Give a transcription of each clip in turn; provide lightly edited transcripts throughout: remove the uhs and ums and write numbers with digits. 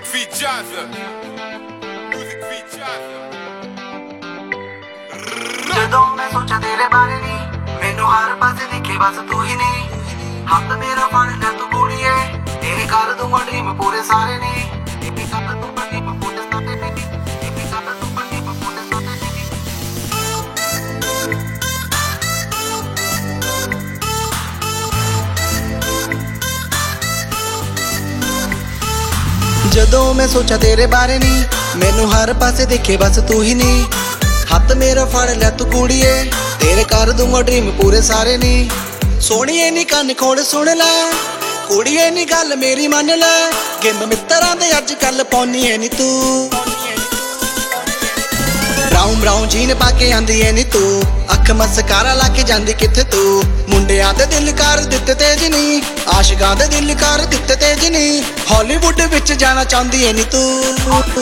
Music Vichasa. Music Vichasa. ਜਦੋਂ ਮੈਂ ਸੋਚਾਂ ਤੇਰੇ ਬਾਰੇ ਨੀ ਮੈਨੂੰ ਹਰ ਪਾਸੇ ਦਿਖੇ ਬਸ ਤੂੰ ਹੀ ਨੀ ਹੱਥ ਮੇਰਾ ਫੜ ਲੈ ਤੂੰ ਕੁੜੀਏ ਤੇਰੇ ਕਰ ਦੂੰਗਾ ਡ੍ਰੀਮ ਪੂਰੇ ਸਾਰੇ ਨੀ ਇੱਕ ਕਰ ਦੂੰਗਾ ਡ੍ਰੀਮ ਪੂਰੇ ਸਾਰੇ ਨੀ ਇੱਕ ਕਰ ਦੂੰਗਾ ਡ੍ਰੀਮ ਪੂਰੇ ਸਾਰੇ ਨੀ ਜਦੋਂ ਮੈਂ ਸੋਚਾਂ ਤੇਰੇ ਬਾਰੇ ਨੀ ਮੈਨੂੰ ਹਰ ਪਾਸੇ ਦਿਖੇ ਬਸ ਤੂੰ ਹੀ ਨੀ ਹੱਥ ਮੇਰਾ ਫੜ ਲੈ ਤੂੰ ਕੁੜੀਏ ਤੇਰੇ ਕਰ ਦੂੰਗਾ ਡ੍ਰੀਮ ਪੂਰੇ ਸਾਰੇ ਨੀ ਸੋਹਣੀਏ ਨੀ ਕੰਨ ਖੋਲ ਸੁਣ ਲੈ ਕੁੜੀਏ ਨੀ ਗੱਲ ਮੇਰੀ ਮੰਨ ਲੈ ਗਿੰਦ ਮਿੱਤਰਾਂ ਦੇ ਅੱਜ ਕੱਲ ਪਾਉਣੀ ਐ ਨੀ ਤੂੰ ਬਰਾਊਨ ਬਰਾਊਨ ਜੀਨ ਪਾ ਕੇ ਆਂਦੀ ਐ ਨੀ ਤੂੰ ਅੱਖ ਮਸਕਾਰਾ ਲਾ ਕੇ ਜਾਂਦੀ ਕਿੱਥੇ ਤੂੰ ਮੁੰਡਿਆਂ ਦੇ ਦਿਲ ਕਰ ਦਿੱਤੇ ਤੇਜ ਨੀ ਆਸ਼ਿਕਾਂ ਦੇ ਦਿਲ ਕਰ ਦਿੱਤੇ ਤੇਜ ਨੀ ਹਾਲੀਵੁੱਡ ਵਿੱਚ ਜਾਣਾ ਚਾਹੁੰਦੀ ਐ ਨੀ ਤੂੰ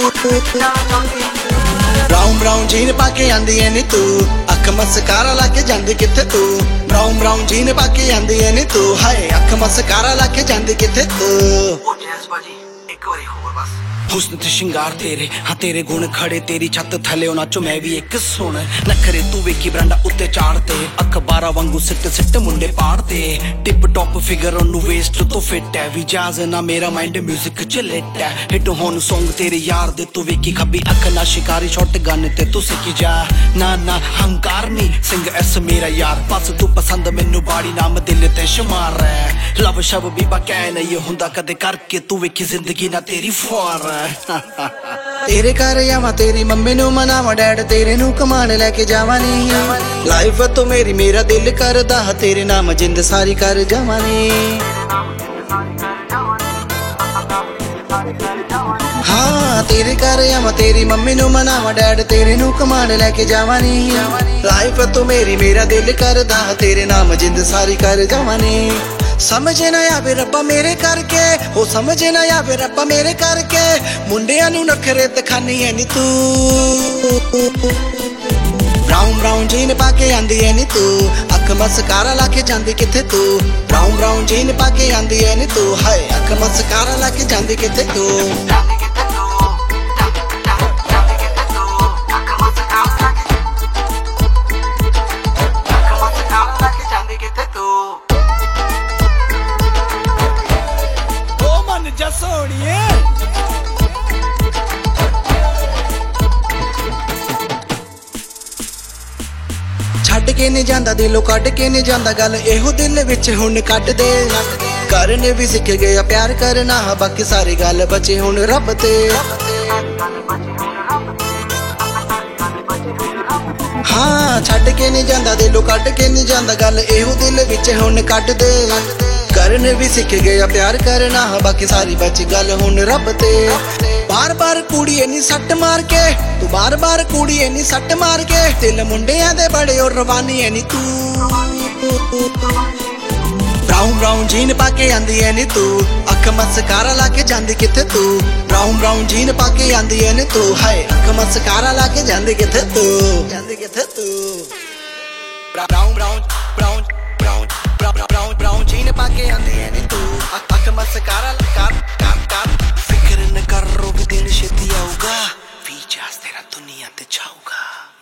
ਬਰਾਊਨ ਬਰਾਊਨ ਜੀਨ ਪਾ ਕੇ ਆਂਦੀ ਐ ਨੀ ਤੂੰ ਅੱਖ ਮਸਕਾਰਾ ਲਾ ਕੇ ਜਾਂਦੀ ਕਿੱਥੇ ਤੂੰ ਬਰਾਊਨ ਬਰਾਊਨ ਜੀਨ ਪਾ ਕੇ ਆਂਦੀ ਐ ਨੀ ਤੂੰ ਹਾਏ ਅੱਖ ਮਸਕਾਰਾ ਲਾ ਕੇ ਜਾਂਦੀ ਕਿੱਥੇ ਤੂੰ ਓ ਜੈਸ ਬਾਜੀ ਇੱਕ ਵਾਰੀ ਹੋਰ ਬਸ ਹੁਸਨ ਤੇ ਸ਼ਿੰਗਾਰ ਤੇਰੇ ਹਾਂ ਤੇਰੇ ਗੁਣ ਖੜੇ ਤੇਰੀ ਛੱਤ ਥੱਲੇ ਉਹਨਾਂ ਚੋਂ ਮੈਂ ਵੀ ਇੱਕ ਸੁਣ ਨਖਰੇ ਤੂੰ ਵੇਖੀ ਬਰਾਂਡਾ ਉੱਤੇ ਚਾੜਤੇ ਅਖਬਾਰਾਂ ਵਾਂਗੂ ਸਿੱਟ ਸਿੱਟ ਮੁੰਡੇ ਪਾੜਤੇ ਟਿਪ ਟੌਪ ਫਿਗਰ ਉਹਨੂੰ ਵੇਸਟ ਤੋਂ ਫਿੱਟ ਹੈ ਵੀ ਜਾਜ਼ ਨਾ ਮੇਰਾ ਮਾਈਂਡ ਮਿਊਜ਼ਿਕ ਚ ਲਿਟ ਹੈ ਹਿੱਟ ਹੋਣ ਸੌਂਗ ਤੇਰੇ ਯਾਰ ਦੇ ਤੂੰ ਵੇਖੀ ਖੱਬੀ ਅੱਖ ਨਾ ਸ਼ਿਕਾਰੀ ਸ਼ਾਟ ਗਨ ਤੇ ਤੂੰ ਸਿੱਖੀ ਜਾ ਨਾ ਨਾ ਹੰਕਾਰ ਨੀ ਸਿੰਘ ਐਸ ਮੇਰਾ ਯਾਰ ਬਸ ਤੂੰ ਪਸੰਦ ਮੈਨੂੰ ਬਾੜੀ ਨਾਮ ਦਿਲ ਤੇ ਸ਼ਮਾਰ ਹੈ ਲਵ ਸ਼ਬ ਵੀ ਬਕੈ ਨਹੀਂ ਹੁੰਦਾ ਕਦੇ ਕਰਕੇ ਤੂੰ ਵੇਖੀ ਜ਼ਿੰਦਗੀ ਨਾ ਤੇਰੀ ਫੁਆਰ ਤੇਰੇ ਘਰ ਜਾਵਾਂ ਤੇਰੀ ਮੰਮੀ ਨੂੰ ਮਨਾਵਾਂ ਡੈਡ ਤੇਰੇ ਨੂੰ ਕਮਾਣ ਲੈ ਕੇ ਜਾਵਾਂ ਨੀ ਲਾਈਫ ਤੂੰ ਮੇਰੀ ਮੇਰਾ ਦਿਲ ਕਰਦਾ ਤੇਰੇ ਨਾਮ ਜਿੰਦ ਸਾਰੀ ਕਰ ਜਾਵਾਂ ਨੀ ਹਾਂ ਤੇਰੇ ਘਰ ਜਾਵਾਂ ਤੇਰੀ ਮੰਮੀ ਨੂੰ ਮਨਾਵਾਂ ਡੈਡ ਤੇਰੇ ਨੂੰ ਕਮਾਣ ਲੈ ਕੇ ਜਾਵਾਂ ਨੀ ਲਾਈਫ ਤੂੰ ਮੇਰੀ ਮੇਰਾ ਦਿਲ ਕਰਦਾ ਤੇਰੇ ਨਾਮ ਜਿੰਦ ਸਾਰੀ ਕਰ ਜਾਵਾਂ ਨੀ ਸਮਝ ਨਾ ਆਵੇ ਰੱਬਾ ਮੇਰੇ ਕਰਕੇ ਉਹ ਸਮਝ ਨਾ ਆਵੇ ਰੱਬਾ ਮੇਰੇ ਕਰਕੇ ਮੁੰਡਿਆਂ ਨੂੰ ਨਖਰੇ ਦਿਖਾਨੀ ਐ ਨੀ ਤੂੰ ਬਰਾਊਨ ਬਰਾਊਨ ਜੀਨ ਪਾ ਕੇ ਆਂਦੀ ਐ ਨੀ ਤੂੰ ਅੱਖ ਮਸਕਾਰਾ ਲਾ ਕੇ ਜਾਂਦੀ ਕਿੱਥੇ ਤੂੰ ਬਰਾਊਨ ਬਰਾਊਨ ਜੀਨ ਪਾ ਕੇ ਆਂਦੀ ਐ ਨੀ ਤੂੰ ਹਾਏ ਅੱਖ ਮਸਕਾਰਾ ਲਾ ਕੇ ਜਾਂਦੀ ਕਿੱਥੇ ਤੂੰ ਸੋਹਣੀਏ ਛੱਡ ਕੇ ਨਹੀਂ ਜਾਂਦਾ ਦਿਲੋਂ ਕੱਢ ਕੇ ਨਹੀਂ ਜਾਂਦਾ ਗੱਲ ਇਹੋ ਦਿਲ ਵਿੱਚ ਹੁਣ ਕੱਢ ਦੇ ਕਰਨ ਵੀ ਸਿੱਖ ਗਿਆ ਪਿਆਰ ਕਰਨਾ ਬਾਕੀ ਸਾਰੀ ਗੱਲ ਬਚੇ ਹੁਣ ਰੱਬ ਤੇ ਹਾਂ ਛੱਡ ਕੇ ਨਹੀਂ ਜਾਂਦਾ ਦਿਲੋਂ ਕੱਢ ਕੇ ਨਹੀਂ ਜਾਂਦਾ ਗੱਲ ਇਹੋ ਦਿਲ ਵਿੱਚ ਹੁਣ ਕੱਢ ਦੇ ਕਰਨ ਵੀ ਸਿੱਖ ਗਿਆ ਪਿਆਰ ਕਰਨਾ ਬਾਕੀ ਸਾਰੀ ਬਚ ਗੱਲ ਹੁਣ ਰੱਬ ਤੇ ਬਾਰ ਬਾਰ ਕੁੜੀਏ ਨੀ ਸੱਟ ਮਾਰ ਕੇ ਤੂੰ ਬਾਰ ਬਾਰ ਕੁੜੀਏ ਨੀ ਸੱਟ ਮਾਰ ਕੇ ਦਿਲ ਮੁੰਡਿਆਂ ਦੇ ਬੜੇ ਉਹ ਰਵਾਨੀ ਐ ਨੀ ਤੂੰ ਬਰਾਊਨ ਬਰਾਊਨ ਜੀਨ ਪਾ ਕੇ ਆਂਦੀ ਐ ਨੀ ਤੂੰ ਅੱਖ ਮਸਕਾਰਾ ਲਾ ਕੇ ਜਾਂਦੀ ਕਿੱਥੇ ਤੂੰ ਬਰਾਊਨ ਬਰਾਊਨ ਜੀਨ ਪਾ ਕੇ ਆਂਦੀ ਐ ਨੀ ਤੂੰ ਹਾਏ ਅੱਖ ਮਸਕਾਰਾ ਲਾ ਕੇ ਜਾਂਦੀ ਕਿੱਥੇ ਤੂੰ brown brown brown brown brown jean ਪਾ ਕੇ ਆਂਦੀ ਐ ਨੀ ਤੂੰ ਅੱਖ ਮਸਕਾਰਾ ਕਰ ਫਿਕਰ ਨ ਕਰ ਰੋ ਵੀ ਦਿਨ ਛੇਤੀ ਆਊਗਾ ਵੀ ਜਾਸ ਤੇਰਾ ਦੁਨੀਆ ਤੇ ਛਾਊਗਾ